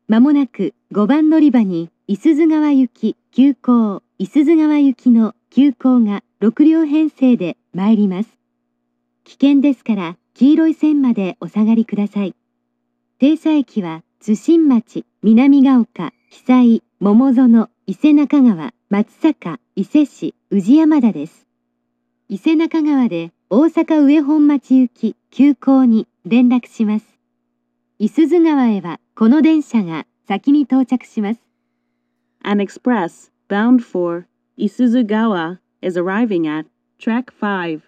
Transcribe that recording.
まもなく5番乗り場に、いすゞ川行き急行、いすゞ川行きの急行が6両編成で参ります。危険ですから、黄色い線までお下がりください。停車駅は、津新町、南ヶ丘、久井、桃園、伊勢中川、松阪、伊勢市、宇治山田です。伊勢中川で大阪上本町行き急行に連絡します。いすゞ川へはこの電車が先に到着します。 An express bound for Isuzugawa is arriving at track 5.